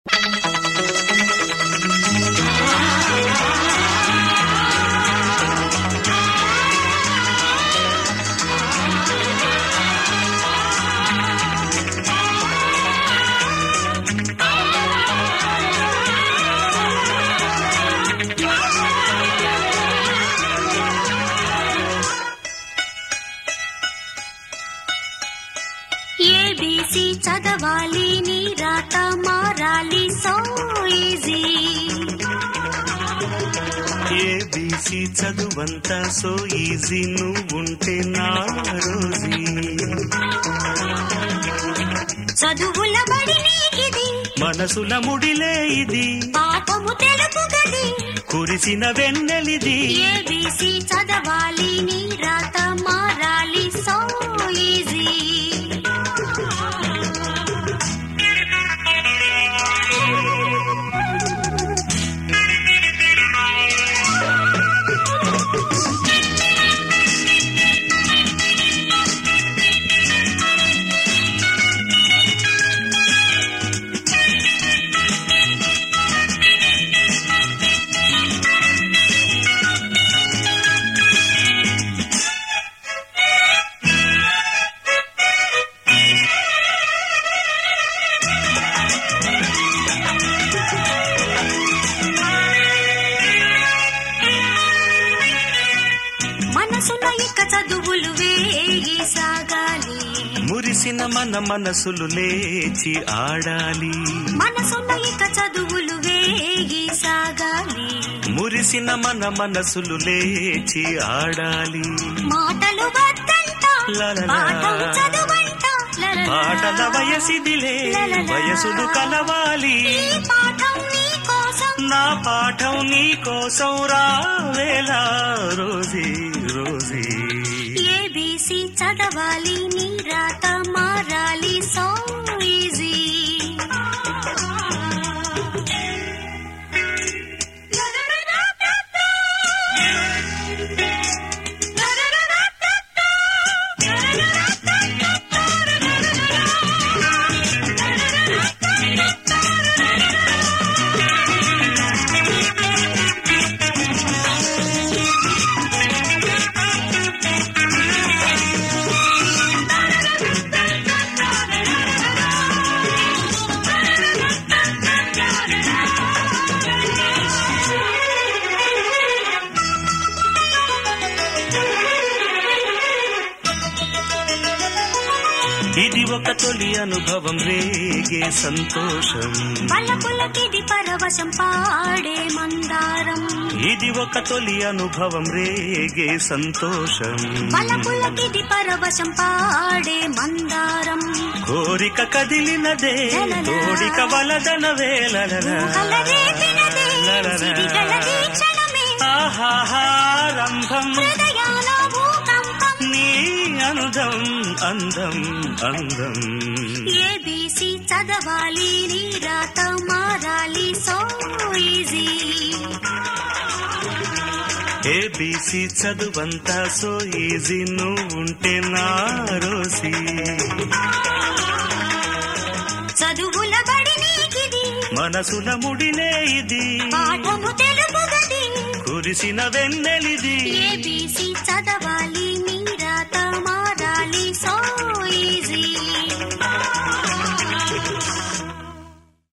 ABC చదవాలి నీ రాత మారాలి సో ఈజీ. ఏబీసీ చదువంతా సో ఈజీ నువ్వుంటే నా రోజీ. చదువుల బడి నీకిది మనసుల ముడిలే ఇది పాఠము తెలుపు గది కురిసిన వెన్నెలిది. ఏబీసీ చదవాలి నీ రాత మారాలి సో ఈజీ. మనసులో ఇక చదువులు వేయి సాగాలి మురిసిన మన మనసులు లేచి ఆడాలి. మనసులో ఇక చదువులు వేయి సాగాలి మురిసిన మన మనసులు లేచి ఆడాలి. మాటలు వద్దంట లలలా. పాఠం చదువంట లలలా. పాటల వయసిదిలే లలలా. వయసులు కలవాలి. ఈ పాఠం నీ కోసం నా పాఠం నీ కోసం రావేలా రోజీ రోజీ. ఏబీసీ చదవాలి నీ రాత మారాలి సో ఈజీ. ఇది ఒక తొలి అనుభవం రేగే సంతోషం. పల్లపులకిది పరవశం పాడే మందారం. ఇది ఒక తొలి అనుభవం రేగే సంతోషం. పల్లపులకిది పరవశం పాడే మందారం. కోరిక కదిలినదే తోడిక వలదన ఊహలరేపినదే సిరిగలది క్షణమే. ఆహారంభం హృదయాల భూకంపం. నీ అనుదం అందం అందం. ఏబీసీ చదవాలి నీ రాత మారాలి సో ఈజీ. ఏబీసీ చదువంతా సో ఈజీ నువ్వుంటే నా రోజీ. చదువుల బడి నీకిది మనసుల ముడిలే ఇది పాఠము తెలుపు గది కురిసిన వెన్నెలిది. ఏబీసీ చదవాలి నీ రాత మారాలి సో ఈజీ.